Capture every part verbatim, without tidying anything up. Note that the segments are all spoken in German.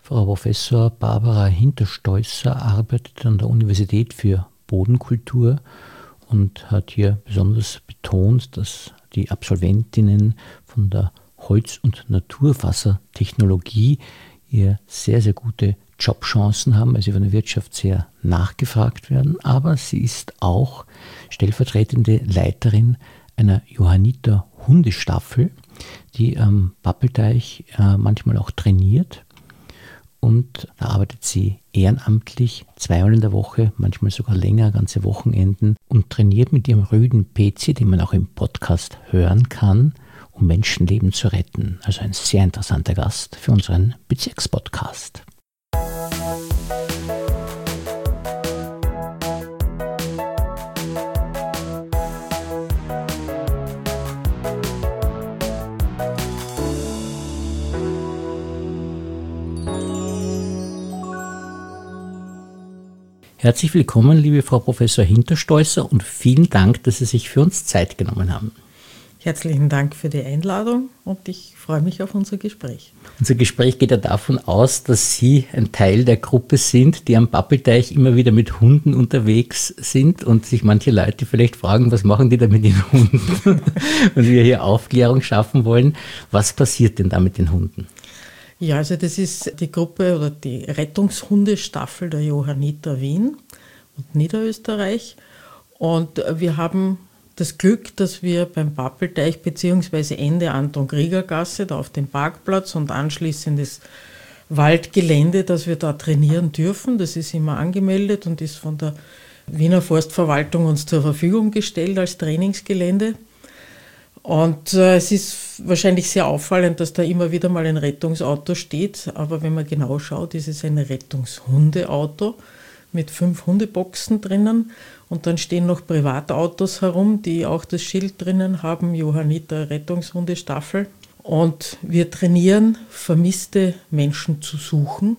Frau Professor Barbara Hinterstoisser arbeitet an der Universität für Bodenkultur und hat hier besonders betont, dass die Absolventinnen von der Holz- und Naturwassertechnologie hier sehr, sehr gute Jobchancen haben, weil sie von der Wirtschaft sehr nachgefragt werden. Aber sie ist auch stellvertretende Leiterin einer Johanniter-Hundestaffel, die am Pappelteich äh, manchmal auch trainiert. Und da arbeitet sie ehrenamtlich zweimal in der Woche, manchmal sogar länger, ganze Wochenenden und trainiert mit ihrem Rüden P C, den man auch im Podcast hören kann, um Menschenleben zu retten. Also ein sehr interessanter Gast für unseren Bezirkspodcast. Herzlich willkommen, liebe Frau Professor Hinterstoisser, und vielen Dank, dass Sie sich für uns Zeit genommen haben. Herzlichen Dank für die Einladung und ich freue mich auf unser Gespräch. Unser Gespräch geht ja davon aus, dass Sie ein Teil der Gruppe sind, die am Pappelteich immer wieder mit Hunden unterwegs sind und sich manche Leute vielleicht fragen, was machen die da mit den Hunden? Und wir hier Aufklärung schaffen wollen. Was passiert denn da mit den Hunden? Ja, also das ist die Gruppe oder die Rettungshundestaffel der Johanniter Wien und Niederösterreich. Und wir haben das Glück, dass wir beim Pappelteich bzw. Ende Anton-Krieger-Gasse, da auf dem Parkplatz und anschließend das Waldgelände, dass wir da trainieren dürfen. Das ist immer angemeldet und ist von der Wiener Forstverwaltung uns zur Verfügung gestellt als Trainingsgelände. Und äh, es ist wahrscheinlich sehr auffallend, dass da immer wieder mal ein Rettungsauto steht. Aber wenn man genau schaut, ist es ein Rettungshundeauto mit fünf Hundeboxen drinnen. Und dann stehen noch Privatautos herum, die auch das Schild drinnen haben, Johanniter Rettungshundestaffel. Und wir trainieren, vermisste Menschen zu suchen.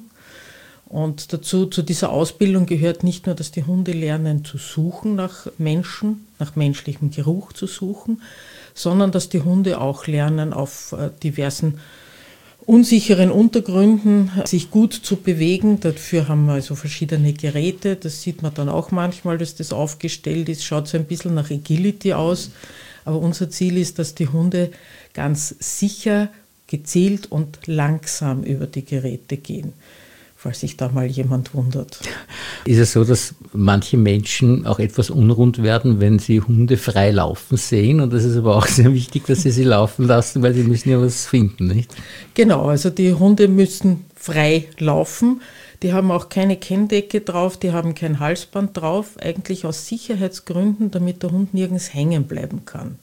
Und dazu, zu dieser Ausbildung gehört nicht nur, dass die Hunde lernen zu suchen nach Menschen, nach menschlichem Geruch zu suchen, sondern dass die Hunde auch lernen, auf diversen unsicheren Untergründen sich gut zu bewegen. Dafür haben wir also verschiedene Geräte. Das sieht man dann auch manchmal, dass das aufgestellt ist. Schaut so ein bisschen nach Agility aus. Aber unser Ziel ist, dass die Hunde ganz sicher, gezielt und langsam über die Geräte gehen, falls sich da mal jemand wundert. Ist es so, dass manche Menschen auch etwas unrund werden, wenn sie Hunde frei laufen sehen? Und das ist aber auch sehr wichtig, dass sie sie laufen lassen, weil sie müssen ja was finden, nicht? Genau, also die Hunde müssen frei laufen. Die haben auch keine Kenndecke drauf, die haben kein Halsband drauf, eigentlich aus Sicherheitsgründen, damit der Hund nirgends hängen bleiben kann.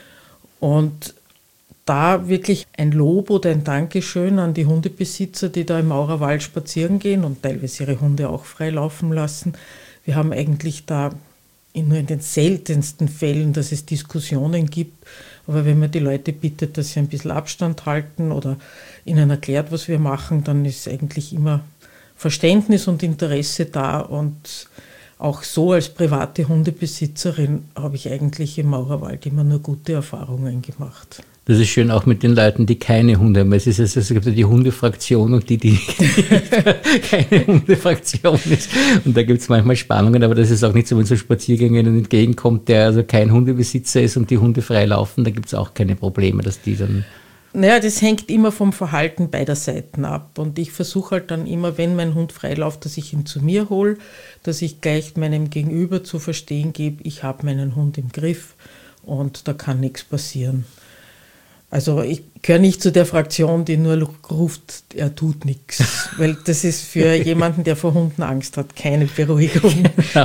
Und da wirklich ein Lob oder ein Dankeschön an die Hundebesitzer, die da im Maurerwald spazieren gehen und teilweise ihre Hunde auch frei laufen lassen. Wir haben eigentlich da nur in den seltensten Fällen, dass es Diskussionen gibt, aber wenn man die Leute bittet, dass sie ein bisschen Abstand halten oder ihnen erklärt, was wir machen, dann ist eigentlich immer Verständnis und Interesse da. Und auch so als private Hundebesitzerin habe ich eigentlich im Maurerwald immer nur gute Erfahrungen gemacht. Das ist schön auch mit den Leuten, die keine Hunde haben. Es, ist, es gibt ja die Hundefraktion und die, die keine Hundefraktion ist. Und da gibt es manchmal Spannungen, aber das ist auch nicht so, wenn so Spaziergängern entgegenkommt, der also kein Hundebesitzer ist und die Hunde frei laufen, da gibt es auch keine Probleme, dass die dann... Naja, das hängt immer vom Verhalten beider Seiten ab. Und ich versuche halt dann immer, wenn mein Hund freiläuft, dass ich ihn zu mir hole, dass ich gleich meinem Gegenüber zu verstehen gebe, ich habe meinen Hund im Griff und da kann nichts passieren. Also ich gehöre nicht zu der Fraktion, die nur ruft, er tut nichts, weil das ist für jemanden, der vor Hunden Angst hat, keine Beruhigung. Ja.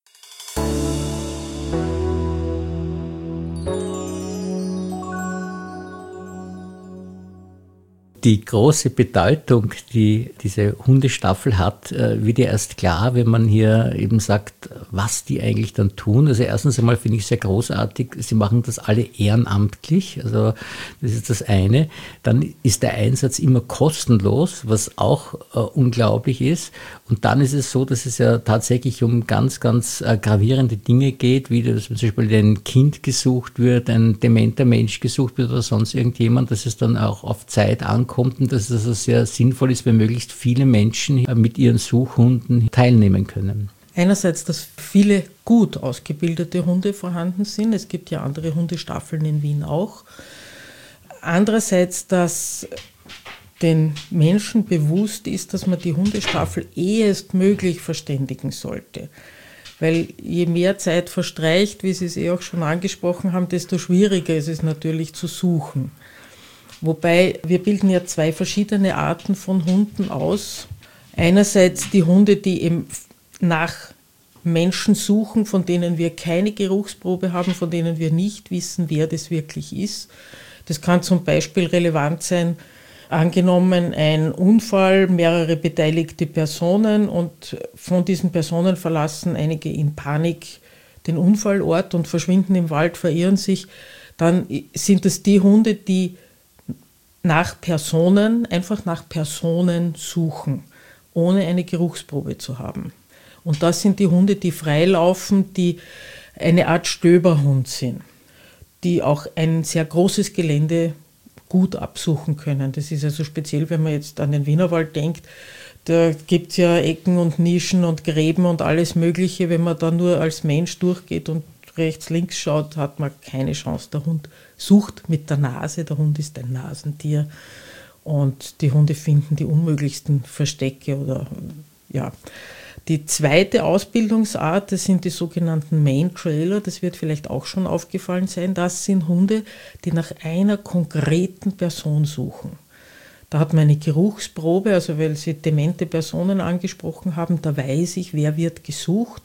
Die große Bedeutung, die diese Hundestaffel hat, wird ja erst klar, wenn man hier eben sagt, was die eigentlich dann tun. Also erstens einmal finde ich sehr großartig, sie machen das alle ehrenamtlich, also das ist das eine. Dann ist der Einsatz immer kostenlos, was auch äh, unglaublich ist. Und dann ist es so, dass es ja tatsächlich um ganz, ganz äh, gravierende Dinge geht, wie dass zum Beispiel ein Kind gesucht wird, ein dementer Mensch gesucht wird oder sonst irgendjemand, dass es dann auch auf Zeit ankommt ankommt und dass es also sehr sinnvoll ist, wenn möglichst viele Menschen mit ihren Suchhunden teilnehmen können. Einerseits, dass viele gut ausgebildete Hunde vorhanden sind. Es gibt ja andere Hundestaffeln in Wien auch. Andererseits, dass den Menschen bewusst ist, dass man die Hundestaffel ehestmöglich verständigen sollte. Weil je mehr Zeit verstreicht, wie Sie es eh auch schon angesprochen haben, desto schwieriger ist es natürlich zu suchen. Wobei wir bilden ja zwei verschiedene Arten von Hunden aus. Einerseits die Hunde, die eben nach Menschen suchen, von denen wir keine Geruchsprobe haben, von denen wir nicht wissen, wer das wirklich ist. Das kann zum Beispiel relevant sein, angenommen ein Unfall, mehrere beteiligte Personen und von diesen Personen verlassen einige in Panik den Unfallort und verschwinden im Wald, verirren sich, dann sind es die Hunde, die nach Personen, einfach nach Personen suchen, ohne eine Geruchsprobe zu haben. Und das sind die Hunde, die freilaufen, die eine Art Stöberhund sind, die auch ein sehr großes Gelände gut absuchen können. Das ist also speziell, wenn man jetzt an den Wienerwald denkt, da gibt es ja Ecken und Nischen und Gräben und alles Mögliche. Wenn man da nur als Mensch durchgeht und rechts, links schaut, hat man keine Chance. Der Hund sucht mit der Nase, der Hund ist ein Nasentier und die Hunde finden die unmöglichsten Verstecke oder ja. Die zweite Ausbildungsart, das sind die sogenannten Main-Trailer, das wird vielleicht auch schon aufgefallen sein, das sind Hunde, die nach einer konkreten Person suchen. Da hat man eine Geruchsprobe, also weil Sie demente Personen angesprochen haben, da weiß ich, wer wird gesucht.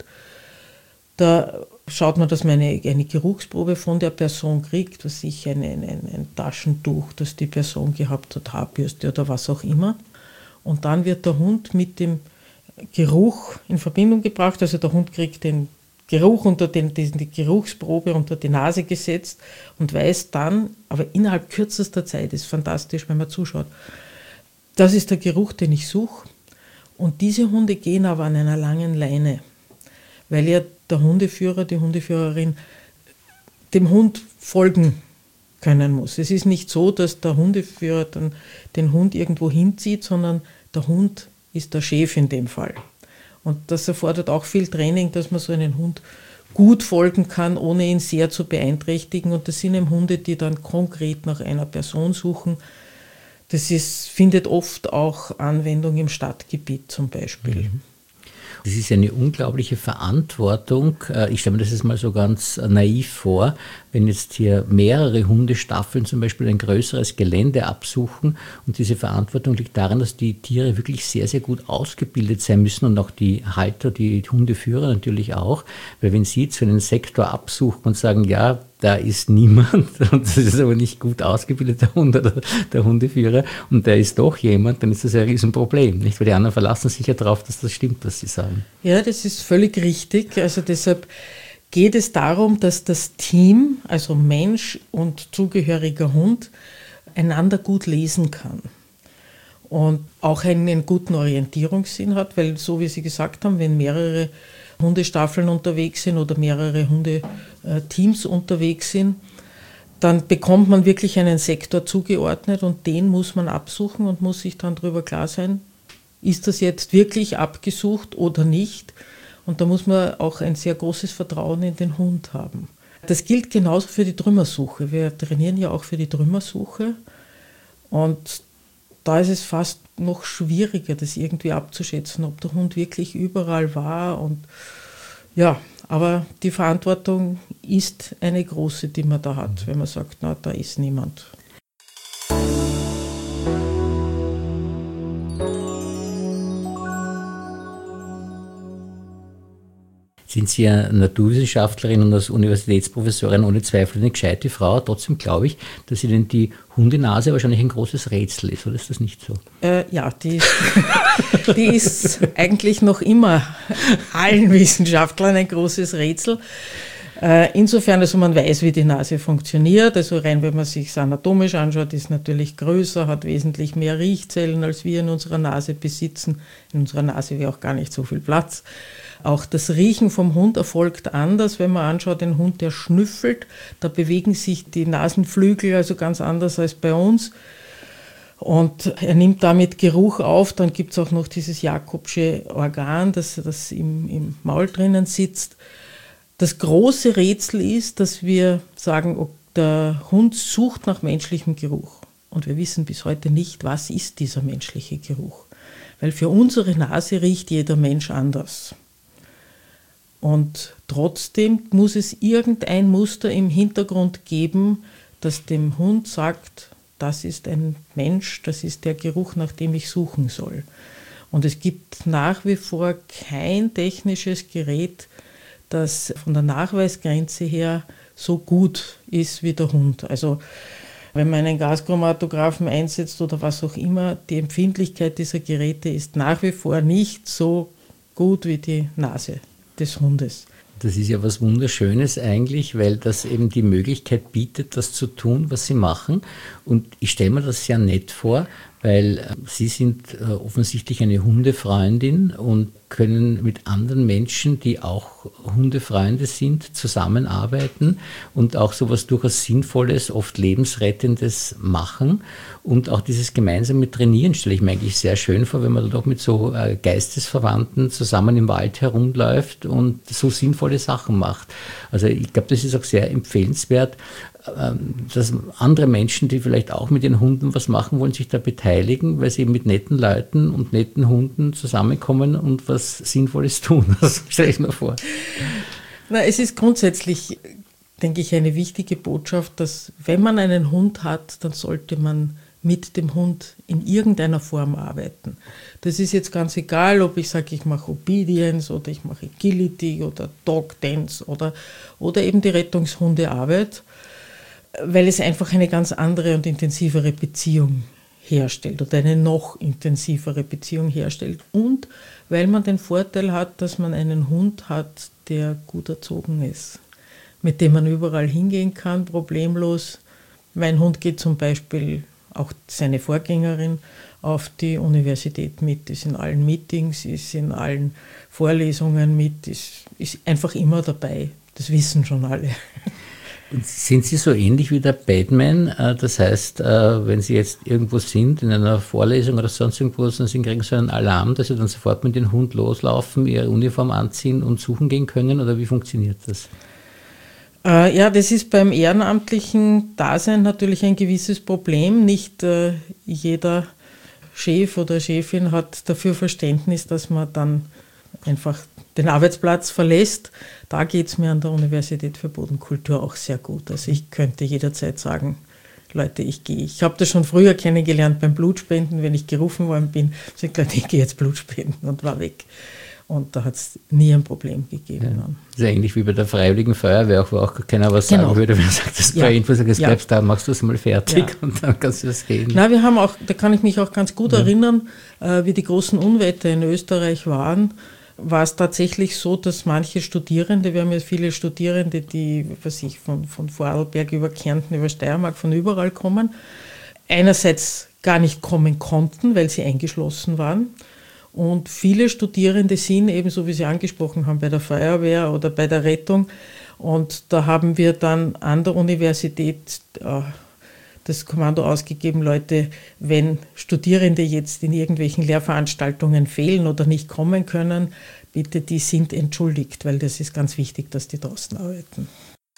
Da schaut man, dass man eine, eine Geruchsprobe von der Person kriegt, was ich ein, ein, ein Taschentuch, das die Person gehabt hat, Haarbürste oder was auch immer. Und dann wird der Hund mit dem Geruch in Verbindung gebracht, also der Hund kriegt den Geruch unter den, die Geruchsprobe unter die Nase gesetzt und weiß dann, aber innerhalb kürzester Zeit, ist fantastisch, wenn man zuschaut, das ist der Geruch, den ich suche. Und diese Hunde gehen aber an einer langen Leine, weil ja der Hundeführer, die Hundeführerin dem Hund folgen können muss. Es ist nicht so, dass der Hundeführer dann den Hund irgendwo hinzieht, sondern der Hund ist der Chef in dem Fall. Und das erfordert auch viel Training, dass man so einen Hund gut folgen kann, ohne ihn sehr zu beeinträchtigen. Und das sind eben Hunde, die dann konkret nach einer Person suchen. Das ist, findet oft auch Anwendung im Stadtgebiet zum Beispiel. Mhm. Das ist eine unglaubliche Verantwortung. Ich stelle mir das jetzt mal so ganz naiv vor, wenn jetzt hier mehrere Hundestaffeln zum Beispiel ein größeres Gelände absuchen und diese Verantwortung liegt darin, dass die Tiere wirklich sehr, sehr gut ausgebildet sein müssen und auch die Halter, die Hundeführer natürlich auch, weil wenn Sie zu einem Sektor absuchen und sagen, ja, da ist niemand und das ist aber nicht gut ausgebildeter Hund oder der Hundeführer und da ist doch jemand, dann ist das ein Riesenproblem, nicht? Weil die anderen verlassen sich ja darauf, dass das stimmt, was sie sagen. Ja, das ist völlig richtig. Also deshalb geht es darum, dass das Team, also Mensch und zugehöriger Hund, einander gut lesen kann und auch einen guten Orientierungssinn hat, weil so wie Sie gesagt haben, wenn mehrere Hundestaffeln unterwegs sind oder mehrere Hundeteams unterwegs sind, dann bekommt man wirklich einen Sektor zugeordnet und den muss man absuchen und muss sich dann darüber klar sein, ist das jetzt wirklich abgesucht oder nicht? Und da muss man auch ein sehr großes Vertrauen in den Hund haben. Das gilt genauso für die Trümmersuche. Wir trainieren ja auch für die Trümmersuche und da ist es fast noch schwieriger, das irgendwie abzuschätzen, ob der Hund wirklich überall war. Und ja, aber die Verantwortung ist eine große, die man da hat, wenn man sagt, na, da ist niemand. Sind Sie ja Naturwissenschaftlerin und als Universitätsprofessorin ohne Zweifel eine gescheite Frau. Trotzdem glaube ich, dass Ihnen die Hundenase wahrscheinlich ein großes Rätsel ist, oder ist das nicht so? Äh, ja, die, die ist eigentlich noch immer allen Wissenschaftlern ein großes Rätsel. Äh, insofern, also man weiß, wie die Nase funktioniert. Also rein, wenn man sich es anatomisch anschaut, ist natürlich größer, hat wesentlich mehr Riechzellen, als wir in unserer Nase besitzen. In unserer Nase wäre auch gar nicht so viel Platz. Auch das Riechen vom Hund erfolgt anders. Wenn man anschaut, den Hund, der schnüffelt, da bewegen sich die Nasenflügel also ganz anders als bei uns. Und er nimmt damit Geruch auf. Dann gibt es auch noch dieses Jakobsche Organ, das, das im, im Maul drinnen sitzt. Das große Rätsel ist, dass wir sagen, ob der Hund sucht nach menschlichem Geruch. Und wir wissen bis heute nicht, was ist dieser menschliche Geruch. Weil für unsere Nase riecht jeder Mensch anders. Und trotzdem muss es irgendein Muster im Hintergrund geben, das dem Hund sagt, das ist ein Mensch, das ist der Geruch, nach dem ich suchen soll. Und es gibt nach wie vor kein technisches Gerät, das von der Nachweisgrenze her so gut ist wie der Hund. Also wenn man einen Gaschromatographen einsetzt oder was auch immer, die Empfindlichkeit dieser Geräte ist nach wie vor nicht so gut wie die Nase des Hundes. Das ist ja was Wunderschönes eigentlich, weil das eben die Möglichkeit bietet, das zu tun, was Sie machen. Und ich stelle mir das sehr nett vor, weil Sie sind offensichtlich eine Hundefreundin und können mit anderen Menschen, die auch Hundefreunde sind, zusammenarbeiten und auch sowas durchaus Sinnvolles, oft Lebensrettendes machen. Und auch dieses gemeinsame Trainieren stelle ich mir eigentlich sehr schön vor, wenn man da doch mit so Geistesverwandten zusammen im Wald herumläuft und so sinnvolle Sachen macht. Also ich glaube, das ist auch sehr empfehlenswert, dass andere Menschen, die vielleicht auch mit den Hunden was machen wollen, sich da beteiligen, weil sie eben mit netten Leuten und netten Hunden zusammenkommen und was Sinnvolles tun. Das stelle ich mir vor. Na, es ist grundsätzlich, denke ich, eine wichtige Botschaft, dass wenn man einen Hund hat, dann sollte man mit dem Hund in irgendeiner Form arbeiten. Das ist jetzt ganz egal, ob ich sage, ich mache Obedience oder ich mache Agility oder Dog Dance oder, oder eben die Rettungshundearbeit, weil es einfach eine ganz andere und intensivere Beziehung herstellt oder eine noch intensivere Beziehung herstellt und weil man den Vorteil hat, dass man einen Hund hat, der gut erzogen ist, mit dem man überall hingehen kann, problemlos. Mein Hund geht zum Beispiel, auch seine Vorgängerin, auf die Universität mit, ist in allen Meetings, ist in allen Vorlesungen mit, ist, ist einfach immer dabei. Das wissen schon alle. Und sind Sie so ähnlich wie der Batman? Das heißt, wenn Sie jetzt irgendwo sind, in einer Vorlesung oder sonst irgendwo, dann Sie kriegen so einen Alarm, dass Sie dann sofort mit dem Hund loslaufen, Ihre Uniform anziehen und suchen gehen können? Oder wie funktioniert das? Ja, das ist beim ehrenamtlichen Dasein natürlich ein gewisses Problem. Nicht jeder Chef oder Chefin hat dafür Verständnis, dass man dann einfach den Arbeitsplatz verlässt. Da geht es mir an der Universität für Bodenkultur auch sehr gut. Also ich könnte jederzeit sagen, Leute, ich gehe. Ich habe das schon früher kennengelernt beim Blutspenden, wenn ich gerufen worden bin, habe ich gesagt, ich gehe jetzt Blutspenden und war weg. Und da hat es nie ein Problem gegeben. Ja, das ist ähnlich wie bei der Freiwilligen Feuerwehr, auch, wo auch keiner was genau. sagen würde, wenn er sagt, das ist bei Info, jetzt ja. bleibst da, machst du es mal fertig ja. und dann kannst du das gehen. Na, wir haben auch, da kann ich mich auch ganz gut ja. erinnern, äh, wie die großen Unwetter in Österreich waren, war es tatsächlich so, dass manche Studierende, wir haben ja viele Studierende, die was ich, von, von Vorarlberg über Kärnten, über Steiermark, von überall kommen, einerseits gar nicht kommen konnten, weil sie eingeschlossen waren. Und viele Studierende sind, ebenso wie Sie angesprochen haben, bei der Feuerwehr oder bei der Rettung. Und da haben wir dann an der Universität äh, das Kommando ausgegeben, Leute, wenn Studierende jetzt in irgendwelchen Lehrveranstaltungen fehlen oder nicht kommen können, bitte, die sind entschuldigt, weil das ist ganz wichtig, dass die draußen arbeiten.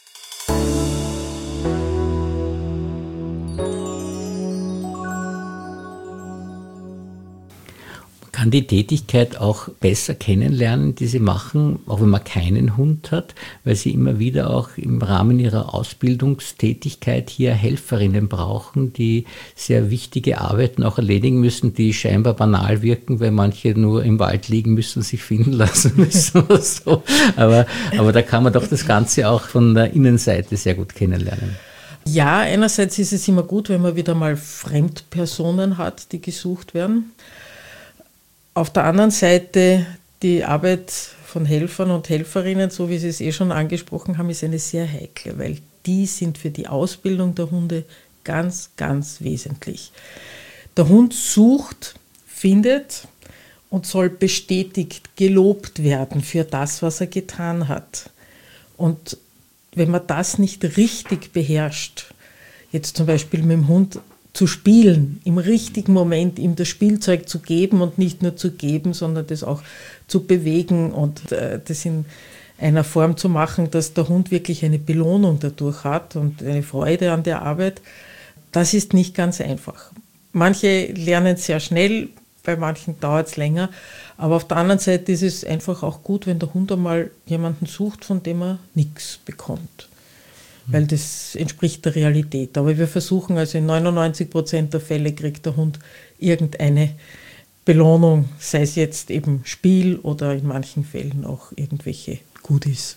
Kann die Tätigkeit auch besser kennenlernen, die Sie machen, auch wenn man keinen Hund hat, weil Sie immer wieder auch im Rahmen Ihrer Ausbildungstätigkeit hier Helferinnen brauchen, die sehr wichtige Arbeiten auch erledigen müssen, die scheinbar banal wirken, weil manche nur im Wald liegen müssen und sich finden lassen müssen oder so. Aber, aber da kann man doch das Ganze auch von der Innenseite sehr gut kennenlernen. Ja, einerseits ist es immer gut, wenn man wieder mal Fremdpersonen hat, die gesucht werden. Auf der anderen Seite, die Arbeit von Helfern und Helferinnen, so wie Sie es eh schon angesprochen haben, ist eine sehr heikle, weil die sind für die Ausbildung der Hunde ganz, ganz wesentlich. Der Hund sucht, findet und soll bestätigt, gelobt werden für das, was er getan hat. Und wenn man das nicht richtig beherrscht, jetzt zum Beispiel mit dem Hund zu spielen, im richtigen Moment ihm das Spielzeug zu geben und nicht nur zu geben, sondern das auch zu bewegen und äh, das in einer Form zu machen, dass der Hund wirklich eine Belohnung dadurch hat und eine Freude an der Arbeit, das ist nicht ganz einfach. Manche lernen es sehr schnell, bei manchen dauert es länger, aber auf der anderen Seite ist es einfach auch gut, wenn der Hund einmal jemanden sucht, von dem er nichts bekommt. Weil das entspricht der Realität. Aber wir versuchen, also in neunundneunzig Prozent der Fälle kriegt der Hund irgendeine Belohnung, sei es jetzt eben Spiel oder in manchen Fällen auch irgendwelche Goodies.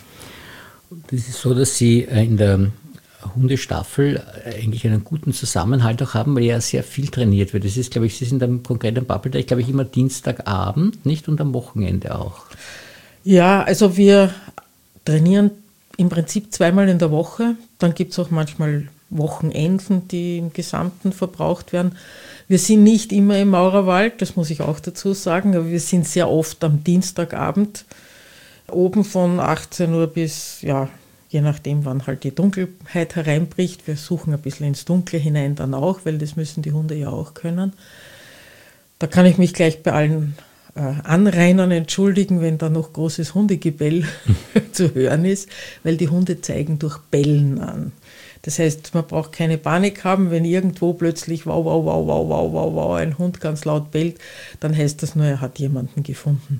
Das ist so, dass Sie in der Hundestaffel eigentlich einen guten Zusammenhalt auch haben, weil ja sehr viel trainiert wird. Das ist, glaube ich, Sie sind am konkreten Babbeltag, ich glaube ich, immer Dienstagabend, nicht, und am Wochenende auch. Ja, also wir trainieren im Prinzip zweimal in der Woche. Dann gibt es auch manchmal Wochenenden, die im Gesamten verbraucht werden. Wir sind nicht immer im Maurerwald, das muss ich auch dazu sagen, aber wir sind sehr oft am Dienstagabend oben von achtzehn Uhr bis, ja, je nachdem, wann halt die Dunkelheit hereinbricht. Wir suchen ein bisschen ins Dunkle hinein dann auch, weil das müssen die Hunde ja auch können. Da kann ich mich gleich bei allen äh, Anrainern entschuldigen, wenn da noch großes Hundegebell zu hören ist, weil die Hunde zeigen durch Bellen an. Das heißt, man braucht keine Panik haben, wenn irgendwo plötzlich wow, wow, wow, wow, wow, wow, wow, ein Hund ganz laut bellt, dann heißt das nur, er hat jemanden gefunden.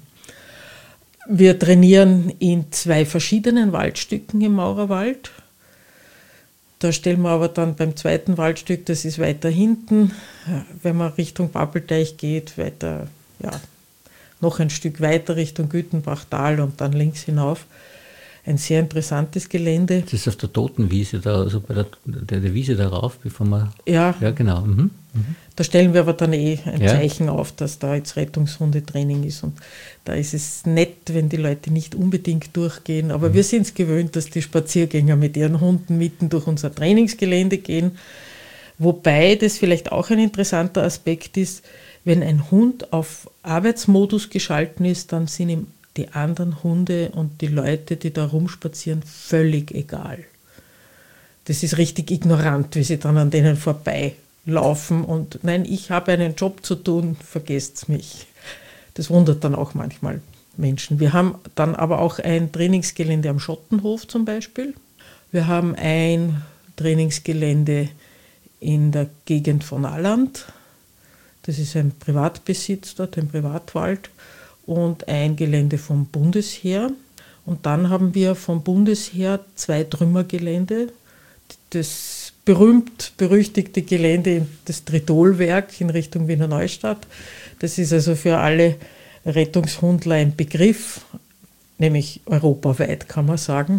Wir trainieren in zwei verschiedenen Waldstücken im Maurerwald. Da stellen wir aber dann beim zweiten Waldstück, das ist weiter hinten, wenn man Richtung Babbelteich geht, weiter, ja, noch ein Stück weiter Richtung Gütenbachtal und dann links hinauf. Ein sehr interessantes Gelände. Das ist auf der Totenwiese, da, also bei der, der, der Wiese darauf, bevor man... Ja, ja genau. Mhm. Mhm. Da stellen wir aber dann eh ein ja. Zeichen auf, dass da jetzt Rettungshundetraining ist. Und da ist es nett, wenn die Leute nicht unbedingt durchgehen. Aber mhm. wir sind es gewöhnt, dass die Spaziergänger mit ihren Hunden mitten durch unser Trainingsgelände gehen. Wobei das vielleicht auch ein interessanter Aspekt ist, wenn ein Hund auf Arbeitsmodus geschalten ist, dann sind ihm die anderen Hunde und die Leute, die da rumspazieren, völlig egal. Das ist richtig ignorant, wie sie dann an denen vorbeilaufen und nein, ich habe einen Job zu tun, vergesst's mich. Das wundert dann auch manchmal Menschen. Wir haben dann aber auch ein Trainingsgelände am Schottenhof zum Beispiel. Wir haben ein Trainingsgelände in der Gegend von Alland. Das ist ein Privatbesitz dort, ein Privatwald. Und ein Gelände vom Bundesheer. Und dann haben wir vom Bundesheer zwei Trümmergelände. Das berühmt-berüchtigte Gelände, das Tritolwerk in Richtung Wiener Neustadt. Das ist also für alle Rettungshundler ein Begriff, nämlich europaweit kann man sagen.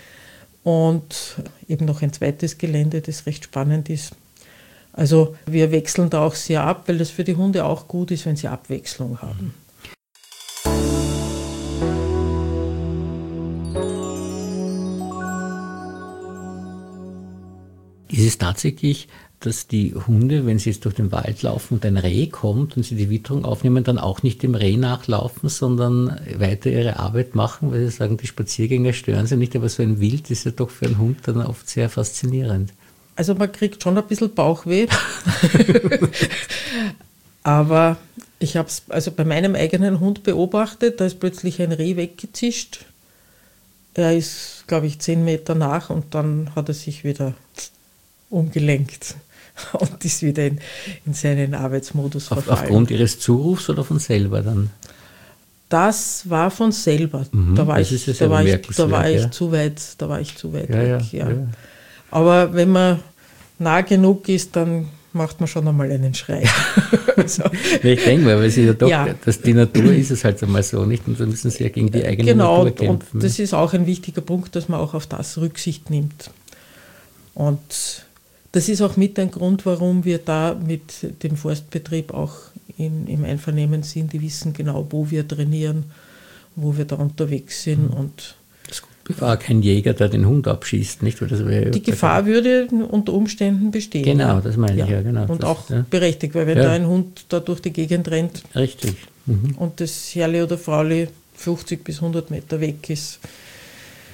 Und eben noch ein zweites Gelände, das recht spannend ist. Also wir wechseln da auch sehr ab, weil das für die Hunde auch gut ist, wenn sie Abwechslung haben. Ist es tatsächlich, dass die Hunde, wenn sie jetzt durch den Wald laufen und ein Reh kommt und sie die Witterung aufnehmen, dann auch nicht dem Reh nachlaufen, sondern weiter ihre Arbeit machen, weil sie sagen, die Spaziergänger stören sie nicht, aber so ein Wild ist ja doch für einen Hund dann oft sehr faszinierend. Also man kriegt schon ein bisschen Bauchweh, aber ich habe es also bei meinem eigenen Hund beobachtet, da ist plötzlich ein Reh weggezischt. Er ist, glaube ich, zehn Meter nach und dann hat er sich wieder umgelenkt und ist wieder in, in seinen Arbeitsmodus Auf, verfallen. Aufgrund Ihres Zurufs oder von selber dann? Das war von selber. Mhm, da war, ich, ist ja da war, ich, da war ja. ich zu weit, da war ich zu weit ja, weg. Ja. Ja, ja. Aber wenn man nah genug ist, dann macht man schon einmal einen Schrei. Also, ich denke mal, weil sie ja doch, ja. dass die Natur ist es halt einmal so, nicht? Und da müssen sie ja gegen die eigene genau, Natur kämpfen. Genau, und das ist auch ein wichtiger Punkt, dass man auch auf das Rücksicht nimmt. Und das ist auch mit ein Grund, warum wir da mit dem Forstbetrieb auch in, im Einvernehmen sind. Die wissen genau, wo wir trainieren, wo wir da unterwegs sind. Mhm. Und es war kein Jäger, der den Hund abschießt, nicht? Weil das wäre die Gefahr würde unter Umständen bestehen. Genau, das meine ich, ja, ja genau. Und das, auch ja. berechtigt, weil wenn ja. da ein Hund da durch die Gegend rennt Richtig. Mhm. und das Herrli oder Frauli fünfzig bis hundert Meter weg ist,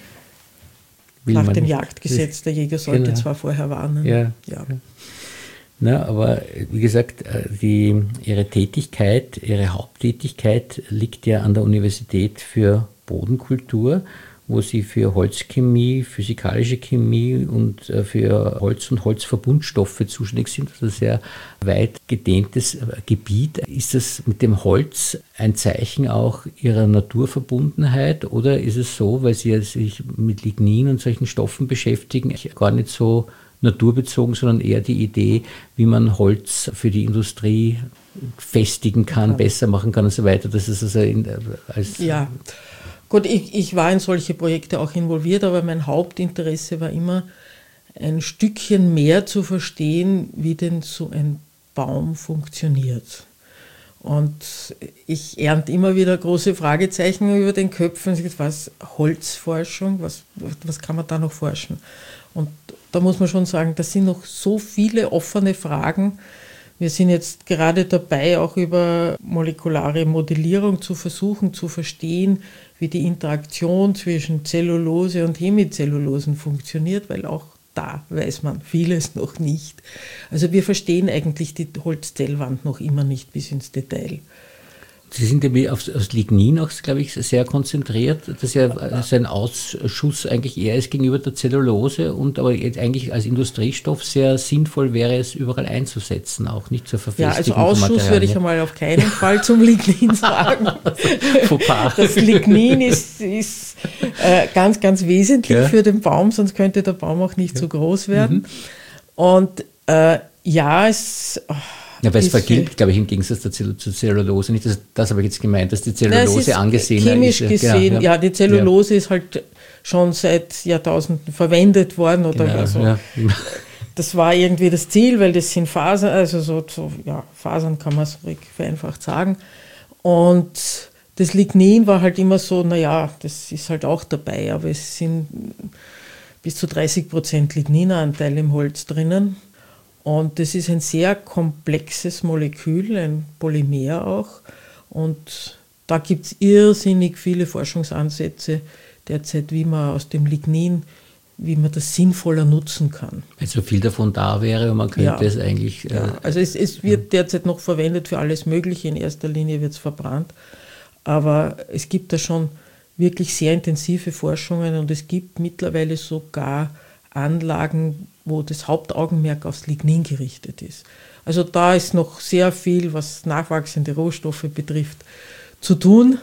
Will nach dem nicht. Jagdgesetz, der Jäger sollte genau. zwar vorher warnen. Ja. Ja. Na, aber wie gesagt, die, Ihre Tätigkeit, Ihre Haupttätigkeit liegt ja an der Universität für Bodenkultur, wo Sie für Holzchemie, physikalische Chemie und für Holz und Holzverbundstoffe zuständig sind. Also ein sehr weit gedehntes Gebiet. Ist das mit dem Holz ein Zeichen auch Ihrer Naturverbundenheit oder ist es so, weil Sie sich mit Lignin und solchen Stoffen beschäftigen, gar nicht so naturbezogen, sondern eher die Idee, wie man Holz für die Industrie festigen kann, ja. besser machen kann und so weiter. Das ist also in, als ja. Gut, ich, ich war in solche Projekte auch involviert, aber mein Hauptinteresse war immer, ein Stückchen mehr zu verstehen, wie denn so ein Baum funktioniert. Und ich ernte immer wieder große Fragezeichen über den Köpfen. Was Holzforschung, was, was kann man da noch forschen? Und da muss man schon sagen, das sind noch so viele offene Fragen. Wir sind jetzt gerade dabei, auch über molekulare Modellierung zu versuchen, zu verstehen, wie die Interaktion zwischen Zellulose und Hemizellulosen funktioniert, weil auch da weiß man vieles noch nicht. Also wir verstehen eigentlich die Holzzellwand noch immer nicht bis ins Detail. Sie sind ja auf, auf Lignin auch, glaube ich, sehr konzentriert, dass ja sein Ausschuss eigentlich eher ist gegenüber der Zellulose und aber eigentlich als Industriestoff sehr sinnvoll wäre, es überall einzusetzen, auch nicht zur Verfestigung. Ja, also Ausschuss würde ich einmal auf keinen Fall zum Lignin sagen. Das Lignin ist, ist äh, ganz, ganz wesentlich ja. für den Baum, sonst könnte der Baum auch nicht ja. so groß werden. Mhm. Und äh, ja, es... Oh, ja, weil es vergilt, glaube ich, im Gegensatz zur Zellulose nicht. Das, das habe ich jetzt gemeint, dass die Zellulose Nein, angesehen ist. Chemisch gesehen, genau, ja. ja, die Zellulose ja. ist halt schon seit Jahrtausenden verwendet worden. Oder genau, also, ja. Das war irgendwie das Ziel, weil das sind Fasern, also so, so ja, Fasern kann man so vereinfacht sagen. Und das Lignin war halt immer so, naja, das ist halt auch dabei, aber es sind bis zu dreißig Prozent Ligninanteil im Holz drinnen. Und das ist ein sehr komplexes Molekül, ein Polymer auch. Und da gibt es irrsinnig viele Forschungsansätze derzeit, wie man aus dem Lignin, wie man das sinnvoller nutzen kann. Wenn so viel davon da wäre und man könnte ja. es eigentlich... Äh, ja. Also es, es wird ja. derzeit noch verwendet für alles Mögliche. In erster Linie wird es verbrannt. Aber es gibt da schon wirklich sehr intensive Forschungen und es gibt mittlerweile sogar Anlagen, wo das Hauptaugenmerk aufs Lignin gerichtet ist. Also da ist noch sehr viel, was nachwachsende Rohstoffe betrifft, zu tun.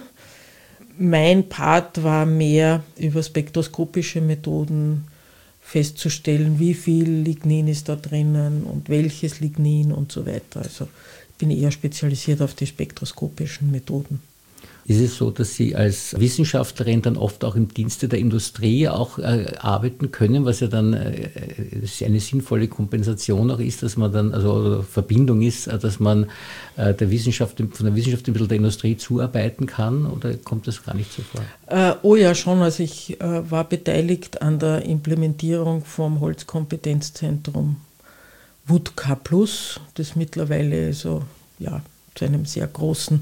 Mein Part war mehr über spektroskopische Methoden festzustellen, wie viel Lignin ist da drinnen und welches Lignin und so weiter. Also ich bin eher spezialisiert auf die spektroskopischen Methoden. Ist es so, dass Sie als Wissenschaftlerin dann oft auch im Dienste der Industrie auch äh, arbeiten können, was ja dann äh, eine sinnvolle Kompensation auch ist, dass man dann, also Verbindung ist, dass man äh, der Wissenschaft, von der Wissenschaft ein bisschen der Industrie zuarbeiten kann, oder kommt das gar nicht so vor? Äh, oh ja, schon. Also ich äh, war beteiligt an der Implementierung vom Holzkompetenzzentrum W U D K plus, das mittlerweile so, ja, zu einem sehr großen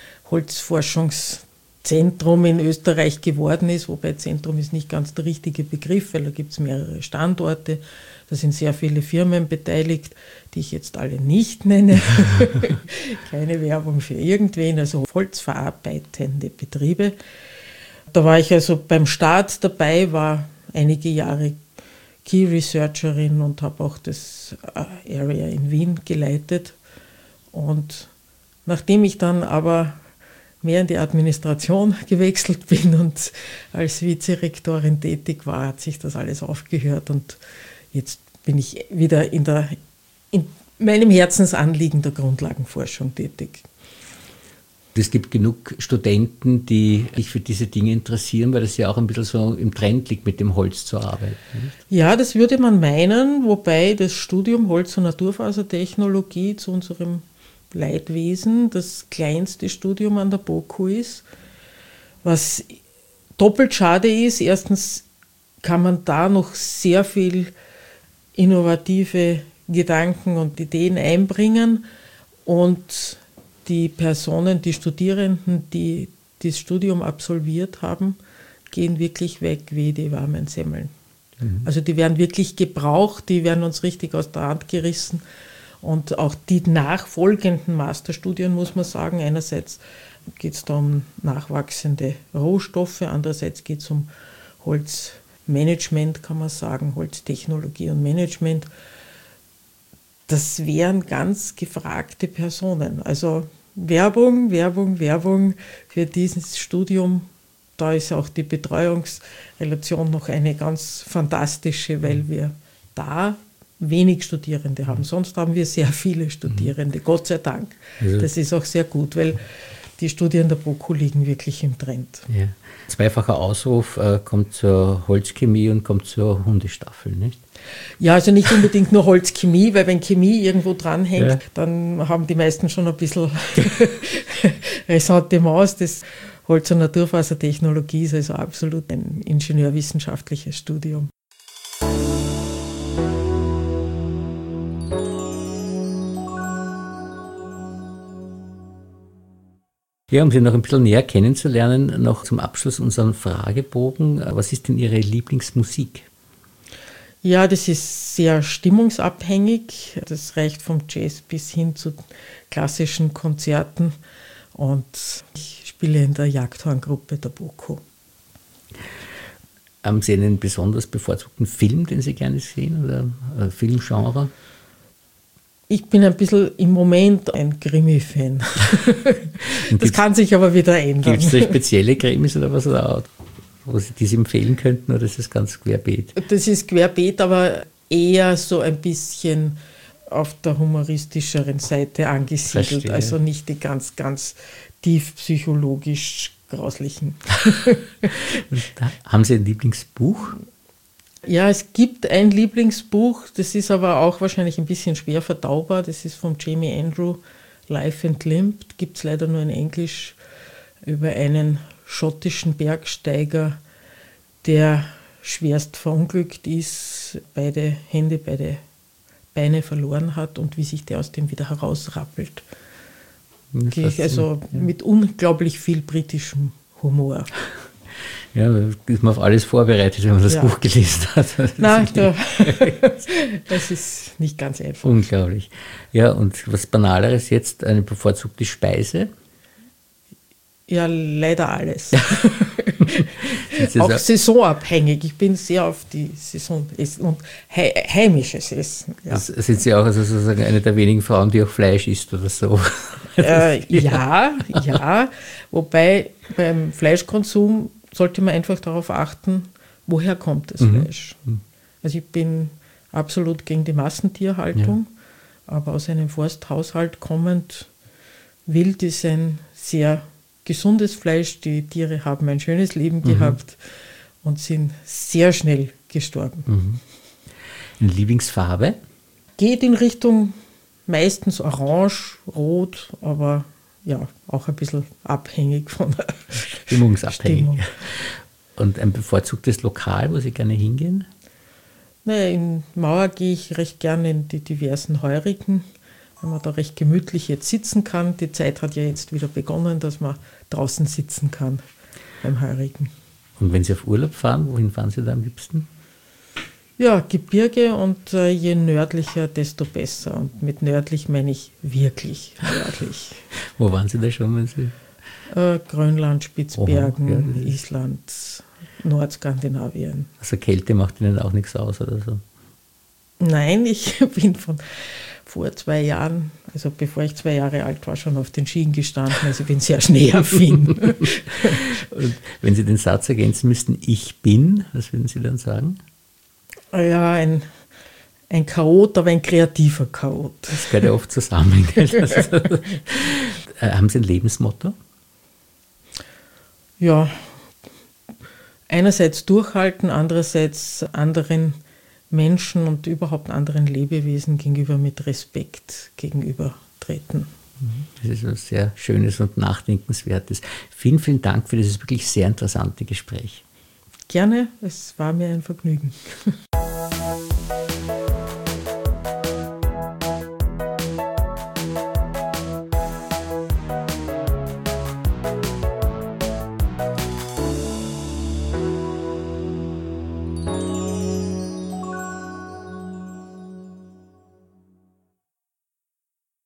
Holzforschungszentrum in Österreich geworden ist, wobei Zentrum ist nicht ganz der richtige Begriff, weil da gibt es mehrere Standorte, da sind sehr viele Firmen beteiligt, die ich jetzt alle nicht nenne. Keine Werbung für irgendwen, also holzverarbeitende Betriebe. Da war ich also beim Start dabei, war einige Jahre Key Researcherin und habe auch das Area in Wien geleitet. Und nachdem ich dann aber mehr in die Administration gewechselt bin und als Vizerektorin tätig war, hat sich das alles aufgehört und jetzt bin ich wieder in, der, in meinem Herzensanliegen der Grundlagenforschung tätig. Es gibt genug Studenten, die sich für diese Dinge interessieren, weil das ja auch ein bisschen so im Trend liegt, mit dem Holz zu arbeiten. Nicht? Ja, das würde man meinen, wobei das Studium Holz- und Naturfasertechnologie zu unserem Leidwesen das kleinste Studium an der BOKU ist, was doppelt schade ist. Erstens kann man da noch sehr viel innovative Gedanken und Ideen einbringen und die Personen, die Studierenden, die das Studium absolviert haben, gehen wirklich weg wie die warmen Semmeln. Mhm. Also die werden wirklich gebraucht, die werden uns richtig aus der Hand gerissen. Und auch die nachfolgenden Masterstudien, muss man sagen, einerseits geht es da um nachwachsende Rohstoffe, andererseits geht es um Holzmanagement, kann man sagen, Holztechnologie und Management. Das wären ganz gefragte Personen. Also Werbung, Werbung, Werbung für dieses Studium. Da ist auch die Betreuungsrelation noch eine ganz fantastische, weil wir da wenig Studierende haben. Sonst haben wir sehr viele Studierende, Gott sei Dank. Also das ist auch sehr gut, weil die Studien der BOKU liegen wirklich im Trend. Ja. Zweifacher Ausruf äh, kommt zur Holzchemie und kommt zur Hundestaffel, nicht? Ja, also nicht unbedingt nur Holzchemie, weil wenn Chemie irgendwo dranhängt, ja. dann haben die meisten schon ein bisschen Ressentiments. Das Holz- und Naturfasertechnologie ist also absolut ein ingenieurwissenschaftliches Studium. Ja, um Sie noch ein bisschen näher kennenzulernen, noch zum Abschluss unseren Fragebogen. Was ist denn Ihre Lieblingsmusik? Ja, das ist sehr stimmungsabhängig. Das reicht vom Jazz bis hin zu klassischen Konzerten. Und ich spiele in der Jagdhorngruppe der BOKU. Haben Sie einen besonders bevorzugten Film, den Sie gerne sehen, oder ein Filmgenre? Ich bin ein bisschen im Moment ein Krimi-Fan. Das kann sich aber wieder ändern. Gibt es da spezielle Krimis oder was, oder, wo Sie diese empfehlen könnten, oder ist das ganz querbeet? Das ist querbeet, aber eher so ein bisschen auf der humoristischeren Seite angesiedelt. Verstehe. Also nicht die ganz, ganz tief psychologisch grauslichen. Haben Sie ein Lieblingsbuch? Ja, es gibt ein Lieblingsbuch, das ist aber auch wahrscheinlich ein bisschen schwer verdaubar. Das ist von Jamie Andrew, Life and Limb. Gibt es leider nur in Englisch, über einen schottischen Bergsteiger, der schwerst verunglückt ist, beide Hände, beide Beine verloren hat und wie sich der aus dem wieder herausrappelt. Also ja. Mit unglaublich viel britischem Humor. Ja, da ist man auf alles vorbereitet, wenn man das ja. Buch gelesen hat. Das Nein, da, das ist nicht ganz einfach. Unglaublich. Ja, und was Banaleres jetzt, eine bevorzugte Speise? Ja, leider alles. Auch saisonabhängig. Ich bin sehr auf die Saison essen und heimisches Essen. Ja. Sind Sie auch also sozusagen eine der wenigen Frauen, die auch Fleisch isst oder so? Äh, ja, ja. Wobei beim Fleischkonsum sollte man einfach darauf achten, woher kommt das mhm. Fleisch. Also ich bin absolut gegen die Massentierhaltung, ja. aber aus einem Forsthaushalt kommend, Wild ist ein sehr gesundes Fleisch. Die Tiere haben ein schönes Leben mhm. gehabt und sind sehr schnell gestorben. Mhm. Eine Lieblingsfarbe? Geht in Richtung meistens orange, rot, aber ja, auch ein bisschen abhängig von der Stimmungsabhängig. Stimmung. Und ein bevorzugtes Lokal, wo Sie gerne hingehen? Naja, in Mauer gehe ich recht gerne in die diversen Heurigen, weil man da recht gemütlich jetzt sitzen kann. Die Zeit hat ja jetzt wieder begonnen, dass man draußen sitzen kann beim Heurigen. Und wenn Sie auf Urlaub fahren, wohin fahren Sie da am liebsten? Ja, Gebirge und äh, je nördlicher, desto besser. Und mit nördlich meine ich wirklich nördlich. Wo waren Sie da schon, wenn Sie? Äh, Grönland, Spitzbergen, oh, ja, Island, Nordskandinavien. Also Kälte macht Ihnen auch nichts aus oder so? Nein, ich bin von vor zwei Jahren, also bevor ich zwei Jahre alt war, schon auf den Skien gestanden. Also ich bin sehr schneeaffin. Und wenn Sie den Satz ergänzen müssten, ich bin, was würden Sie dann sagen? Ja, ein, ein Chaot, aber ein kreativer Chaot. Das gehört ja oft zusammen. Also, äh, haben Sie ein Lebensmotto? Ja, einerseits durchhalten, andererseits anderen Menschen und überhaupt anderen Lebewesen gegenüber mit Respekt gegenübertreten. Das ist ein sehr schönes und nachdenkenswertes. Vielen, vielen Dank für dieses wirklich sehr interessante Gespräch. Gerne, es war mir ein Vergnügen.